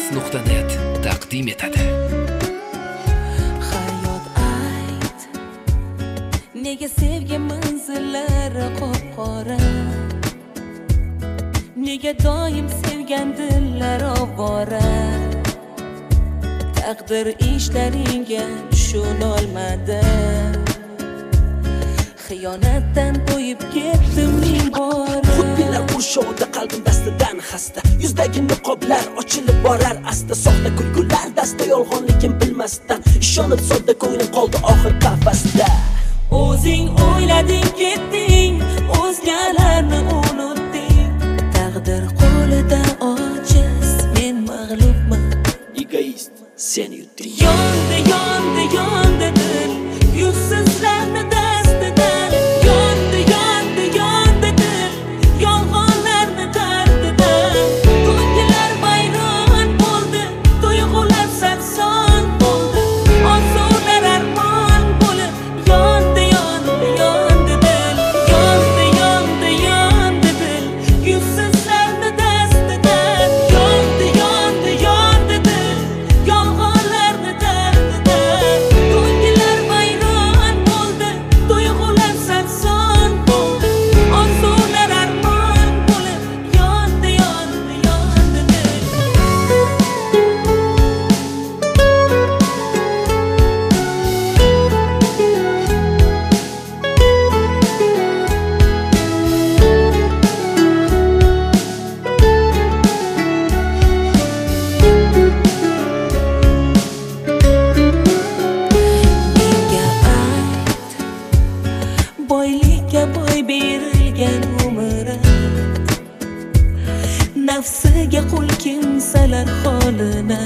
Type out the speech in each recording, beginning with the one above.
Compass.net taqdim etadi. Hayot ayt, nega sevgi manzillari qop-qora? Nega doim sevgan dillar ovora? Taqdir ishlaringga tushunolmadi. Xiyonatdan to'yib ketdim ming bora. Xudbinlar qurshovida qalbim dastidan xasta. Yuzdagi niqoblar ochilib borar asta. Soxta kulgular dasta yolg'onligim bilmasdan. Ishonib sodda ko'nglim qoldi oxir qafasda. O'zing o'ylading ketding, o'zgalarni unutding. Taqdir qo'lida ojiz, men mag'lubman. Egoist, sen yutding. Yondi, yondi, yondi dil, yuzsizlarni dastidan. Yondi, yondi, yondi dil, yolg'onlarni dardidan. Ko'ngillar vayron bo'ldi, tuyg'ular sarson bo'ldi. Orzular armon bo'lib, yondi, yondi, yondi dil. Yondi, yondi, yondi dil, yuzsizlarni dastidan. Yondi, yondi, yondi dil, yolg'onlarni dardidan. Ko'ngillar vayron bo'ldi, tuyg'ular sarson bo'ldi. Orzular armon bo'lib, yondi, yondi, yondi dil. Menga ayt, boylikka boy berilgan umri, nafsiga qul kimsalar holini,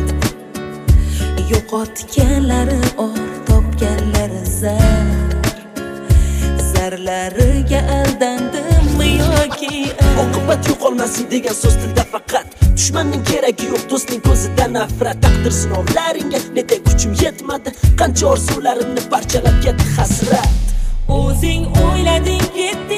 yo'qotganlari or, topganlari zar, zarlariga aldandimmi yoki Oqibat yo'qolmasin degan so'z tilda faqat. Dushmanning keragi yo'q, do'stning ko'zida nafrat. Taqdir sinovlaringga nega kuchim yetmadi? Qancha orzularimni parchalab ketdi hasrat. o'zing o'ylading ketding.